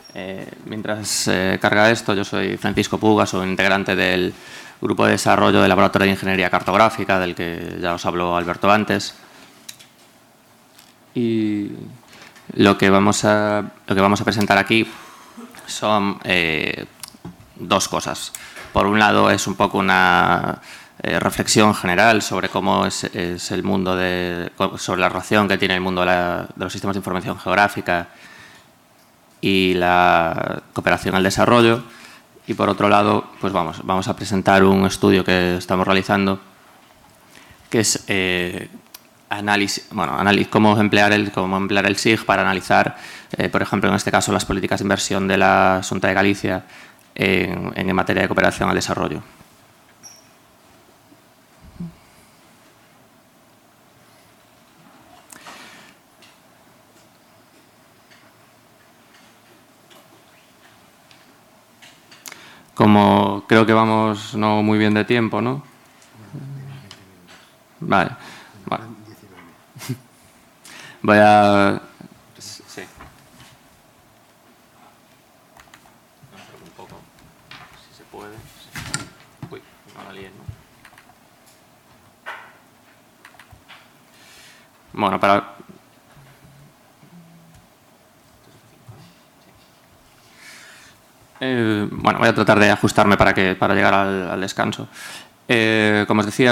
Mientras carga esto, yo soy Francisco Puga, soy integrante del Grupo de Desarrollo del Laboratorio de Ingeniería Cartográfica, del que ya os habló Alberto antes. Y lo que vamos a presentar aquí son dos cosas. Por un lado, es un poco una reflexión general sobre cómo es el mundo sobre la relación que tiene el mundo de los sistemas de información geográfica y la cooperación al desarrollo. Y por otro lado, pues vamos a presentar un estudio que estamos realizando, que es cómo emplear el SIG para analizar, por ejemplo, en este caso, las políticas de inversión de la Xunta de Galicia en materia de cooperación al desarrollo. Como creo que vamos no muy bien de tiempo, ¿no? Vale. Voy a... Sí. Un poco, si se puede. Uy, no la líes, ¿no? Bueno, voy a tratar de ajustarme para llegar al descanso. Como os decía,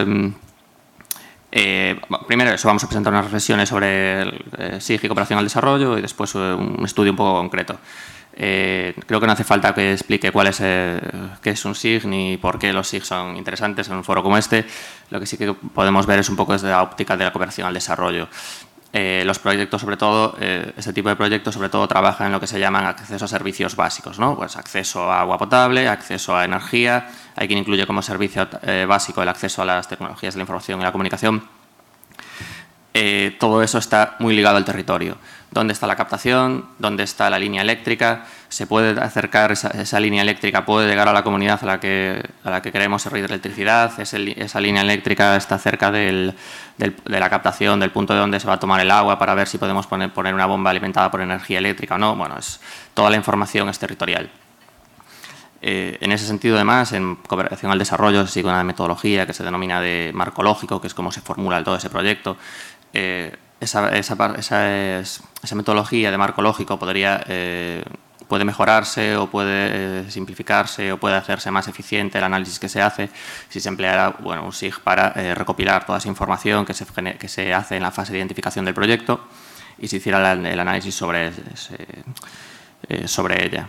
primero eso, vamos a presentar unas reflexiones sobre el SIG y cooperación al desarrollo y después un estudio un poco concreto. Creo que no hace falta que explique qué es un SIG ni por qué los SIG son interesantes en un foro como este. Lo que sí que podemos ver es un poco desde la óptica de la cooperación al desarrollo. Los proyectos, sobre todo, este tipo de proyectos, sobre todo, trabajan en lo que se llaman acceso a servicios básicos, ¿no? Pues acceso a agua potable, acceso a energía. Hay quien incluye como servicio básico el acceso a las tecnologías de la información y la comunicación. Todo eso está muy ligado al territorio. ¿Dónde está la captación? ¿Dónde está la línea eléctrica? ¿Se puede acercar esa línea eléctrica? ¿Puede llegar a la comunidad a la que queremos servir de electricidad? ¿Esa línea eléctrica está cerca de la captación, del punto de donde se va a tomar el agua para ver si podemos poner una bomba alimentada por energía eléctrica o no? Bueno, toda la información es territorial. En ese sentido, además, en cooperación al desarrollo se sigue una metodología que se denomina de marco lógico, que es cómo se formula todo ese proyecto. Esa metodología de marco lógico puede mejorarse o puede simplificarse o puede hacerse más eficiente el análisis que se hace si se empleara un SIG para recopilar toda esa información que se hace en la fase de identificación del proyecto y se hiciera el análisis sobre ella.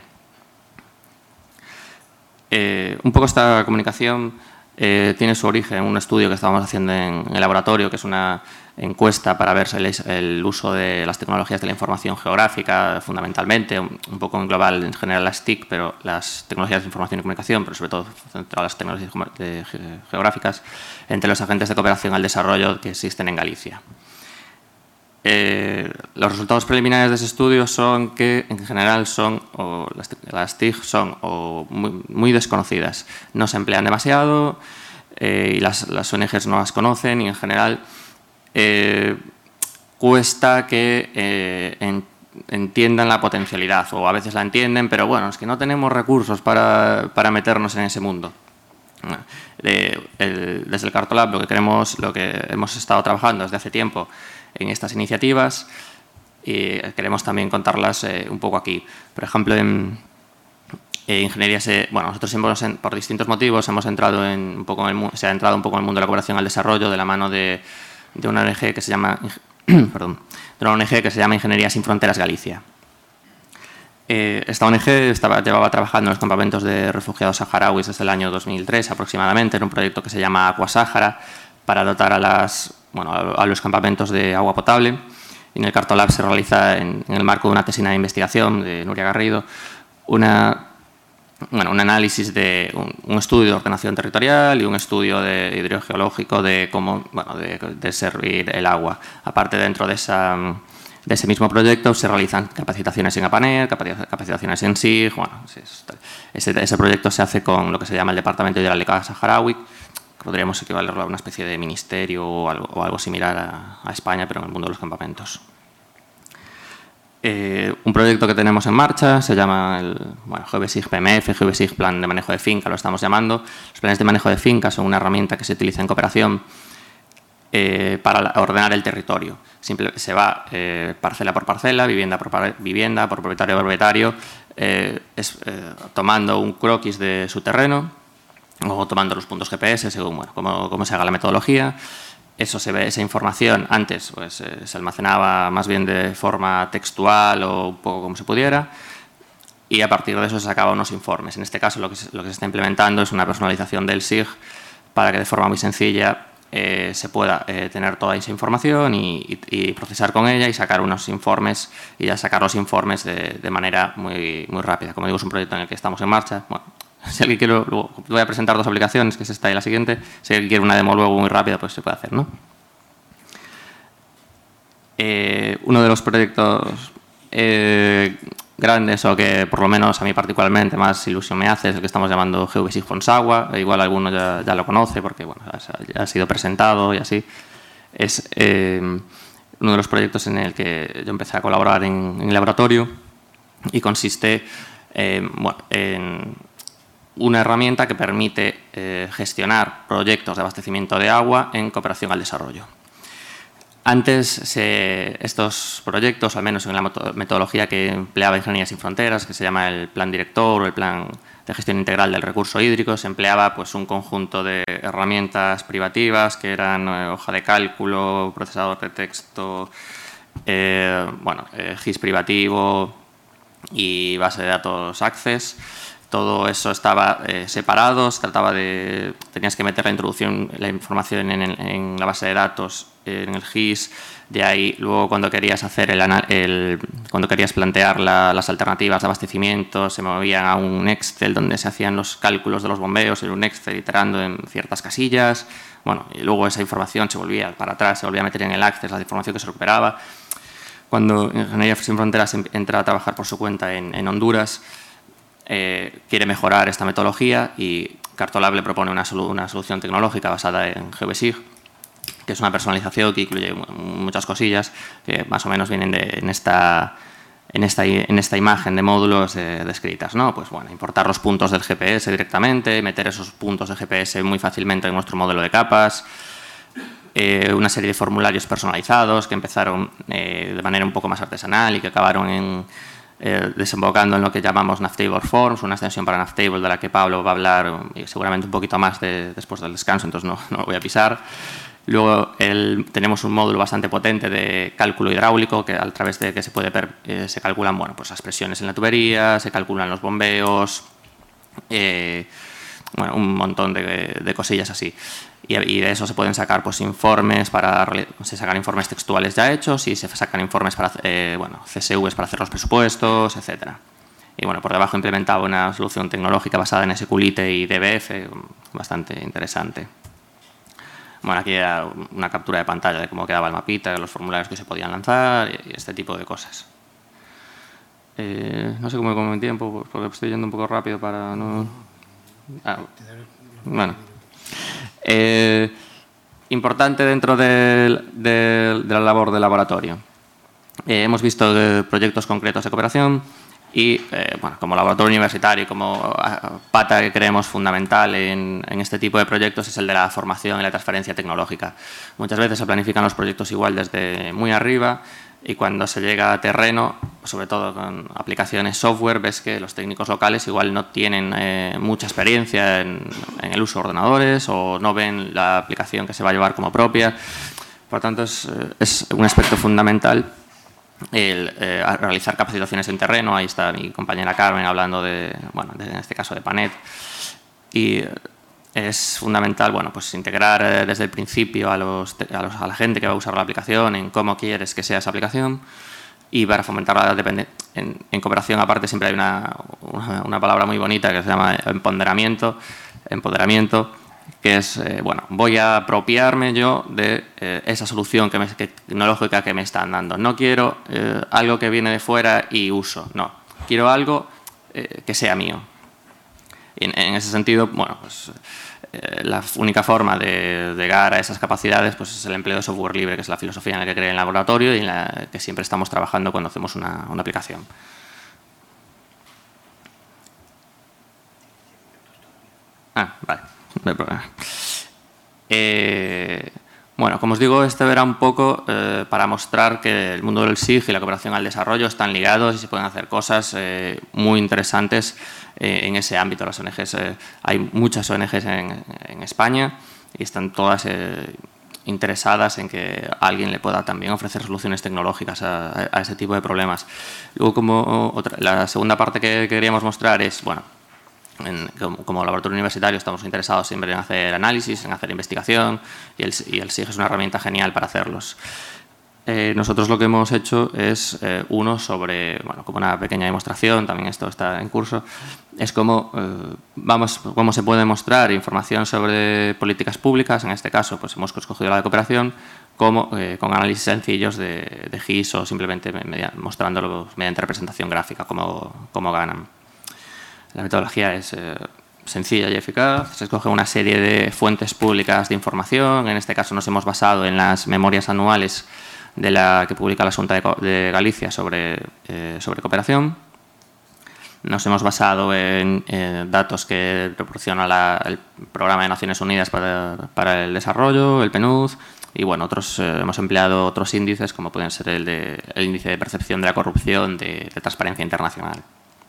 Un poco esta comunicación tiene su origen en un estudio que estábamos haciendo en el laboratorio, que es una encuesta para ver el uso de las tecnologías de la información geográfica, fundamentalmente, un poco en global, en general las TIC, pero las tecnologías de información y comunicación, pero sobre todo centrado las tecnologías geográficas, entre los agentes de cooperación al desarrollo que existen en Galicia. Los resultados preliminares de ese estudio son que, en general, las TIC son muy desconocidas. No se emplean demasiado y las ONGs no las conocen y, en general, cuesta que entiendan la potencialidad, o a veces la entienden, pero bueno, es que no tenemos recursos para meternos en ese mundo. Desde el Cartolab lo que hemos estado trabajando desde hace tiempo en estas iniciativas y queremos también contarlas un poco aquí. Por ejemplo, en ingeniería, nosotros por distintos motivos hemos entrado se ha entrado un poco en el mundo de la cooperación al desarrollo de la mano de una ONG que se llama Ingeniería Sin Fronteras Galicia. Esta ONG llevaba trabajando en los campamentos de refugiados saharauis desde el año 2003 aproximadamente en un proyecto que se llama Aqua Sahara para dotar a los campamentos de agua potable. Y en el Cartolab se realiza, en el marco de una tesina de investigación de Nuria Garrido, un análisis de un estudio de ordenación territorial y un estudio hidrogeológico de cómo de servir el agua. Aparte, dentro de ese mismo proyecto se realizan capacitaciones en APANER, capacitaciones en SIG. Ese proyecto se hace con lo que se llama el Departamento Hidráulica Saharaui, que podríamos equivalerlo a una especie de ministerio o algo similar a España, pero en el mundo de los campamentos. Un proyecto que tenemos en marcha se llama el GVSIG PMF, GVSIG Plan de Manejo de Finca, lo estamos llamando. Los planes de manejo de finca son una herramienta que se utiliza en cooperación para ordenar el territorio. Se va parcela por parcela, vivienda por vivienda, por propietario por propietario, tomando un croquis de su terreno o tomando los puntos GPS según cómo se haga la metodología. Eso se ve, esa información antes pues, se almacenaba más bien de forma textual o un poco como se pudiera, y a partir de eso se sacaban unos informes. En este caso lo que se está implementando es una personalización del SIG para que de forma muy sencilla se pueda tener toda esa información y procesar con ella y sacar unos informes, y ya sacar los informes de manera muy rápida. Como digo, es un proyecto en el que estamos en marcha. Bueno, si alguien quiere, luego voy a presentar dos aplicaciones, que es esta y la siguiente. Si alguien quiere una demo luego muy rápida, pues se puede hacer, ¿no? Uno de los proyectos grandes, o que por lo menos a mí particularmente más ilusión me hace, es el que estamos llamando GVSIG Fonsaua. Igual alguno ya lo conoce porque bueno, ya ha sido presentado y así. Es uno de los proyectos en el que yo empecé a colaborar en el laboratorio, y consiste en una herramienta que permite gestionar proyectos de abastecimiento de agua en cooperación al desarrollo. Antes, estos proyectos, al menos en la metodología que empleaba Ingeniería Sin Fronteras, que se llama el Plan Director o el Plan de Gestión Integral del Recurso Hídrico, se empleaba pues, un conjunto de herramientas privativas que eran hoja de cálculo, procesador de texto, GIS privativo y base de datos Access. Todo eso estaba separado, tenías que meter la información en la base de datos, en el GIS. De ahí, luego, cuando querías cuando querías plantear las alternativas de abastecimiento, se movían a un Excel donde se hacían los cálculos de los bombeos, en un Excel iterando en ciertas casillas. Bueno, y luego esa información se volvía para atrás, se volvía a meter en el Access, la información que se recuperaba. Cuando Ingeniería Sin Fronteras entra a trabajar por su cuenta en Honduras, quiere mejorar esta metodología, y Cartolab le propone una solución tecnológica basada en GVSIG, que es una personalización que incluye muchas cosillas que más o menos vienen en esta imagen de módulos descritas, ¿no? Pues bueno, importar los puntos del GPS directamente, meter esos puntos de GPS muy fácilmente en nuestro modelo de capas, una serie de formularios personalizados que empezaron de manera un poco más artesanal y que acabaron desembocando en lo que llamamos Navtable Forms, una extensión para Navtable de la que Pablo va a hablar seguramente un poquito más después del descanso, entonces no lo voy a pisar. Luego tenemos un módulo bastante potente de cálculo hidráulico, que a través de que se calculan pues las presiones en la tubería, se calculan los bombeos, un montón de cosillas así. Y de eso se pueden sacar pues, se sacan informes textuales ya hechos, y se sacan informes para CSVs para hacer los presupuestos, etcétera. Y bueno, por debajo implementaba una solución tecnológica basada en SQLite y DBF, bastante interesante. Bueno, aquí era una captura de pantalla de cómo quedaba el mapita, los formularios que se podían lanzar y este tipo de cosas. No sé cómo voy con mi tiempo, porque estoy yendo un poco rápido para no... Bueno. Importante dentro de la labor del laboratorio. Hemos visto proyectos concretos de cooperación y, como laboratorio universitario y como pata que creemos fundamental en este tipo de proyectos es el de la formación y la transferencia tecnológica. Muchas veces se planifican los proyectos igual desde muy arriba, y cuando se llega a terreno, sobre todo con aplicaciones software, ves que los técnicos locales igual no tienen mucha experiencia en el uso de ordenadores, o no ven la aplicación que se va a llevar como propia. Por tanto, es un aspecto fundamental el realizar capacitaciones en terreno. Ahí está mi compañera Carmen hablando en este caso de Panet. Y es fundamental pues integrar desde el principio a la gente que va a usar la aplicación en cómo quieres que sea esa aplicación, y para fomentar la dependencia. En cooperación, aparte, siempre hay una palabra muy bonita que se llama empoderamiento, que es, voy a apropiarme yo de esa solución tecnológica que me están dando. No quiero algo que viene de fuera y uso, no. Quiero algo que sea mío. En ese sentido, la única forma de llegar a esas capacidades pues es el empleo de software libre, que es la filosofía en la que cree el laboratorio y en la que siempre estamos trabajando cuando hacemos una aplicación. Vale, no hay problema. Bueno, como os digo, este era un poco para mostrar que el mundo del SIG y la cooperación al desarrollo están ligados y se pueden hacer cosas muy interesantes en ese ámbito. Las ONGs, hay muchas ONGs en España y están todas interesadas en que alguien le pueda también ofrecer soluciones tecnológicas a ese tipo de problemas. Luego, la segunda parte que queríamos mostrar es, bueno, como laboratorio universitario estamos interesados siempre en hacer análisis, en hacer investigación y el SIG es una herramienta genial para hacerlos. Nosotros lo que hemos hecho es uno sobre, bueno, como una pequeña demostración, también esto está en curso, es cómo se puede mostrar información sobre políticas públicas. En este caso pues hemos escogido la de cooperación, con análisis sencillos de GIS o simplemente mostrándolo mediante representación gráfica, cómo ganan. La metodología es sencilla y eficaz. Se escoge una serie de fuentes públicas de información. En este caso nos hemos basado en las memorias anuales que publica la Xunta de Galicia sobre cooperación. Nos hemos basado en datos que proporciona el Programa de Naciones Unidas para el Desarrollo, el PNUD, y bueno, hemos empleado otros índices como pueden ser el índice de percepción de la corrupción de Transparencia Internacional.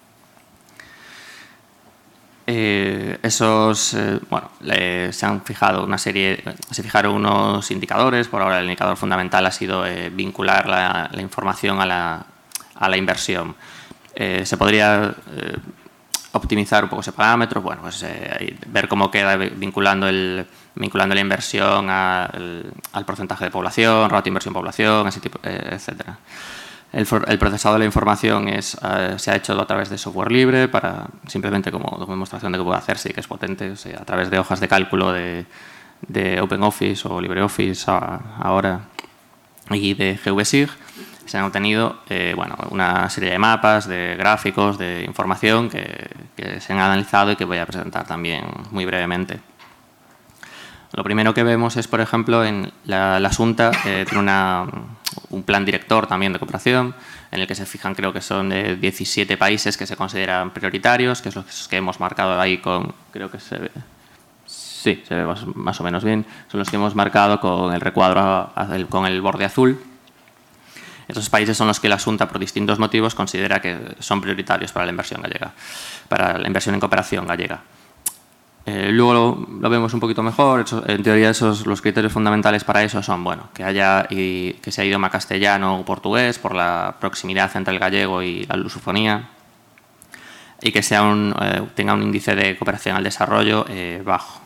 Se han fijado se fijaron unos indicadores. Por ahora el indicador fundamental ha sido vincular la información a la inversión. Se podría optimizar un poco ese parámetro, bueno, pues ver cómo queda vinculando la inversión al porcentaje de población, ratio inversión-población, ese tipo, etcétera. El procesado de la información se ha hecho a través de software libre, simplemente como demostración de que puede hacerse y que es potente, a través de hojas de cálculo de OpenOffice o LibreOffice ahora y de GVSIG. Se han obtenido una serie de mapas, de gráficos, de información que se han analizado y que voy a presentar también muy brevemente. Lo primero que vemos es, por ejemplo, en la Xunta tiene un plan director también de cooperación en el que se fijan, creo que son 17 países que se consideran prioritarios, que es los que hemos marcado ahí creo que se ve, sí, se ve más o menos bien, son los que hemos marcado con el recuadro, con el borde azul. Esos países son los que la Xunta, por distintos motivos, considera que son prioritarios para la inversión gallega, para la inversión en cooperación gallega. Luego lo vemos un poquito mejor. En teoría los criterios fundamentales para eso son que sea idioma castellano o portugués por la proximidad entre el gallego y la lusofonía y que tenga un índice de cooperación al desarrollo bajo.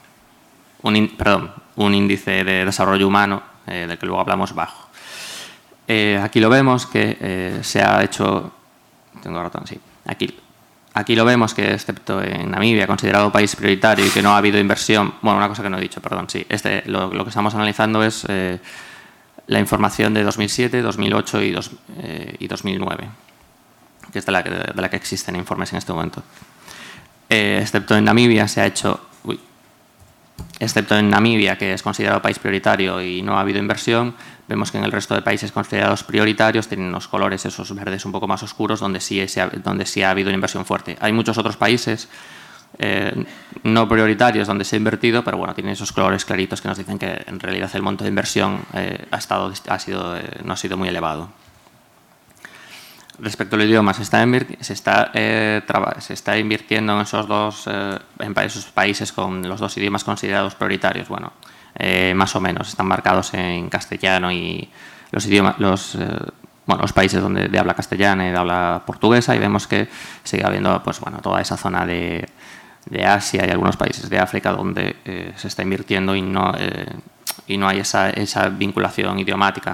Un índice de desarrollo humano, del que luego hablamos, bajo. Aquí lo vemos que se ha hecho... Tengo el ratón, sí. Aquí lo vemos que, excepto en Namibia, considerado país prioritario y que no ha habido inversión... Bueno, una cosa que no he dicho, perdón, sí. Lo que estamos analizando es la información de 2007, 2008 y 2009, que es de la que existen informes en este momento. Excepto en Namibia se ha hecho... Excepto en Namibia, que es considerado país prioritario y no ha habido inversión, vemos que en el resto de países considerados prioritarios tienen unos colores, esos verdes un poco más oscuros, donde sí ha habido una inversión fuerte. Hay muchos otros países no prioritarios donde se ha invertido, pero bueno, tienen esos colores claritos que nos dicen que en realidad el monto de inversión no ha sido muy elevado. Respecto al idioma, se está invirtiendo en esos países con los dos idiomas considerados prioritarios. Bueno, más o menos están marcados en castellano y los países de habla castellana y de habla portuguesa, y vemos que sigue habiendo toda esa zona de Asia y algunos países de África donde se está invirtiendo y no hay esa vinculación idiomática.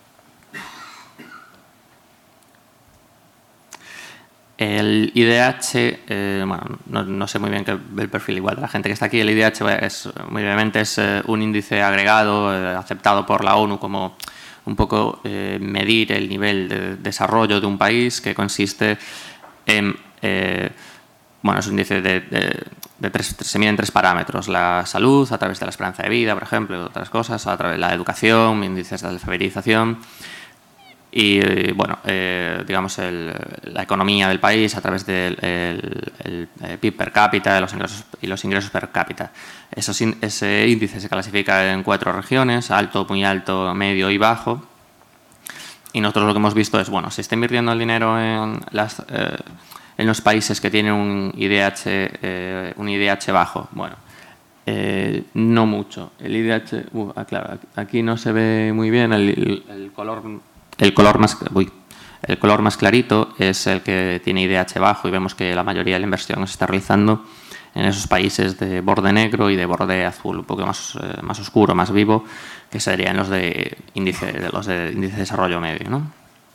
El IDH, no sé muy bien qué el perfil igual de la gente que está aquí. El IDH muy brevemente es un índice agregado aceptado por la ONU como un poco medir el nivel de desarrollo de un país, que consiste en Bueno, es un índice se mide en 3 parámetros: la salud, a través de la esperanza de vida, por ejemplo, y otras cosas, a través de la educación, índices de alfabetización, y bueno, digamos la economía del país a través del el PIB per cápita y los ingresos per cápita. Ese índice se clasifica en 4 regiones: alto, muy alto, medio y bajo. Y nosotros lo que hemos visto es, bueno, se está invirtiendo el dinero en los países que tienen un IDH bajo. Bueno, no mucho. El IDH, claro, aquí no se ve muy bien el color más clarito es el que tiene IDH bajo, y vemos que la mayoría de la inversión se está realizando en esos países de borde negro y de borde azul, un poco más oscuro, más vivo, que serían los de índice de desarrollo medio, ¿no?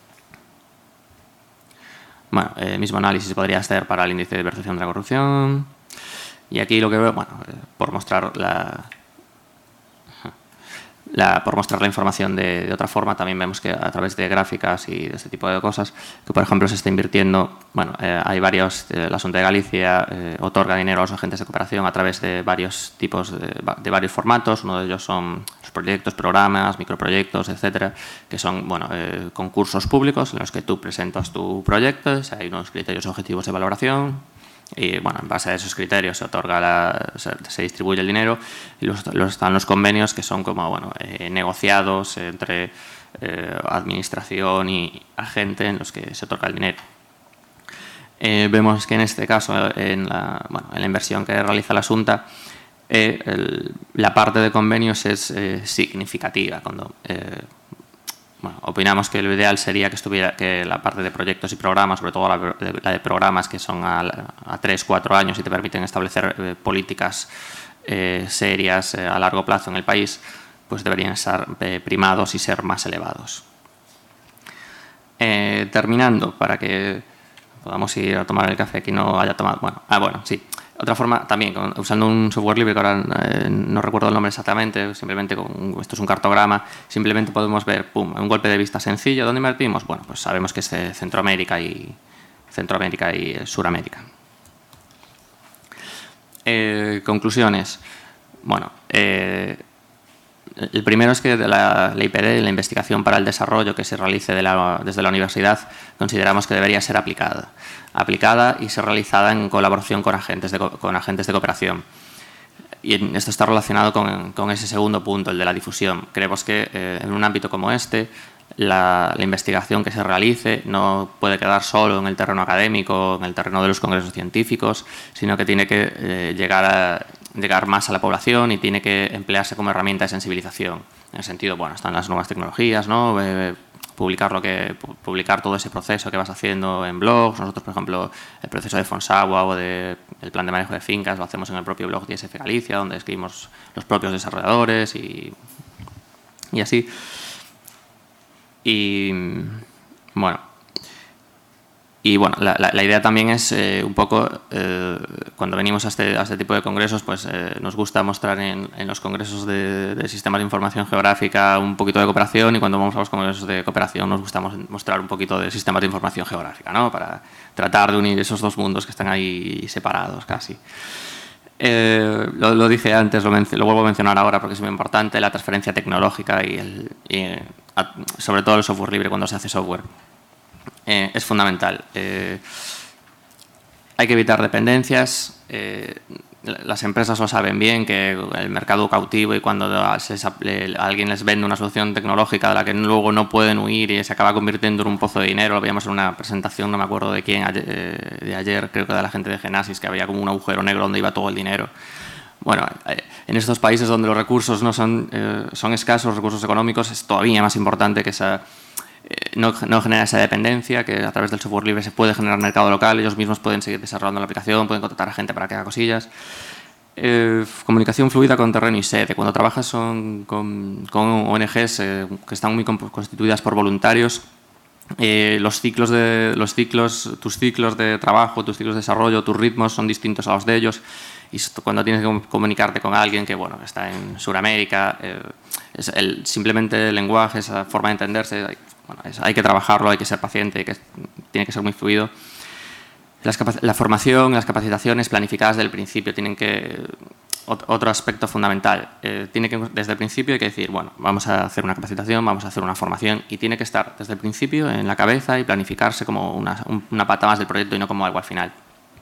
Bueno, el mismo análisis se podría hacer para el índice de percepción de la corrupción. Y aquí lo que veo, bueno, por mostrar la información de otra forma, también vemos que a través de gráficas y de este tipo de cosas, que por ejemplo se está invirtiendo, bueno, hay varios, la Xunta de Galicia otorga dinero a los agentes de cooperación a través de varios tipos, de varios formatos. Uno de ellos son los proyectos, programas, microproyectos, etcétera, que son, bueno, concursos públicos en los que tú presentas tu proyecto, hay unos criterios objetivos de valoración. Y bueno, en base a esos criterios se distribuye el dinero, y están los convenios, que son como, bueno, negociados entre administración y agente, en los que se otorga el dinero. Vemos que en este caso, en la inversión que realiza la Xunta, la parte de convenios es significativa. Bueno, opinamos que lo ideal sería que la parte de proyectos y programas, sobre todo la de programas, que son a 3-4 años y te permiten establecer políticas serias a largo plazo en el país, pues deberían estar primados y ser más elevados. Terminando, para que podamos ir a tomar el café que no haya tomado. Bueno, sí. Otra forma también, usando un software libre que ahora no recuerdo el nombre exactamente, simplemente esto es un cartograma, simplemente podemos ver, un golpe de vista sencillo. ¿Dónde invertimos? Bueno, pues sabemos que es Centroamérica y Suramérica. Conclusiones. Bueno, el primero es que la IPD, la investigación para el desarrollo que se realice desde la universidad, consideramos que debería ser aplicada y ser realizada en colaboración con agentes de cooperación. Y esto está relacionado con ese segundo punto, el de la difusión. Creemos que en un ámbito como este, la investigación que se realice no puede quedar solo en el terreno académico, en el terreno de los congresos científicos, sino que tiene que llegar más a la población y tiene que emplearse como herramienta de sensibilización. En el sentido, bueno, están las nuevas tecnologías, ¿no? Publicar todo ese proceso que vas haciendo en blogs. Nosotros, por ejemplo, el proceso de Fonsagua o el plan de manejo de fincas lo hacemos en el propio blog de ISF Galicia, donde escribimos los propios desarrolladores y así. Y bueno, la idea también es un poco, cuando venimos a este tipo de congresos, pues nos gusta mostrar en los congresos de sistemas de información geográfica un poquito de cooperación, y cuando vamos a los congresos de cooperación nos gusta mostrar un poquito de sistemas de información geográfica, ¿no? Para tratar de unir esos dos mundos que están ahí separados casi. Lo dije antes, lo vuelvo a mencionar ahora porque es muy importante: la transferencia tecnológica y sobre todo el software libre cuando se hace software. Es fundamental. Hay que evitar dependencias. Las empresas lo saben bien, que el mercado cautivo, y cuando alguien les vende una solución tecnológica de la que luego no pueden huir y se acaba convirtiendo en un pozo de dinero. Lo veíamos en una presentación, no me acuerdo de quién, de ayer, creo que de la gente de Genasis, que había como un agujero negro donde iba todo el dinero. Bueno, en estos países donde los recursos no son escasos, los recursos económicos, es todavía más importante que no genera esa dependencia, que a través del software libre se puede generar mercado local, ellos mismos pueden seguir desarrollando la aplicación, pueden contratar a gente para que haga cosillas. Comunicación fluida con terreno y sede. Cuando trabajas con ONGs que están muy constituidas por voluntarios, tus ciclos de trabajo, tus ciclos de desarrollo, tus ritmos son distintos a los de ellos, y cuando tienes que comunicarte con alguien que, bueno, está en Sudamérica, simplemente el lenguaje, esa forma de entenderse, hay que trabajarlo, hay que ser paciente, tiene que ser muy fluido. La formación, las capacitaciones planificadas desde el principio tienen que... Otro aspecto fundamental, desde el principio hay que decir, bueno, vamos a hacer una capacitación, vamos a hacer una formación y tiene que estar desde el principio en la cabeza y planificarse como una pata más del proyecto y no como algo al final.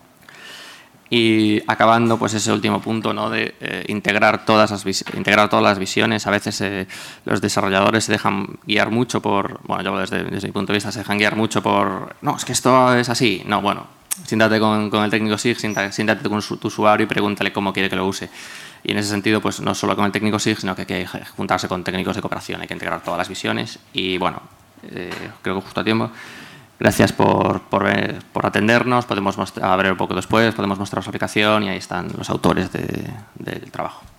Y acabando, pues ese último punto, ¿no?, de integrar todas las visiones. A veces los desarrolladores se dejan guiar mucho por, bueno, yo desde mi punto de vista, se dejan guiar mucho por, no, es que esto es así. No, bueno, siéntate con el técnico SIG, siéntate con tu usuario y pregúntale cómo quiere que lo use. Y en ese sentido, pues no solo con el técnico SIG, sino que hay que juntarse con técnicos de cooperación, hay que integrar todas las visiones. Y bueno, creo que justo a tiempo. Gracias por atendernos. Podemos abrir un poco después, podemos mostrar su aplicación y ahí están los autores del trabajo.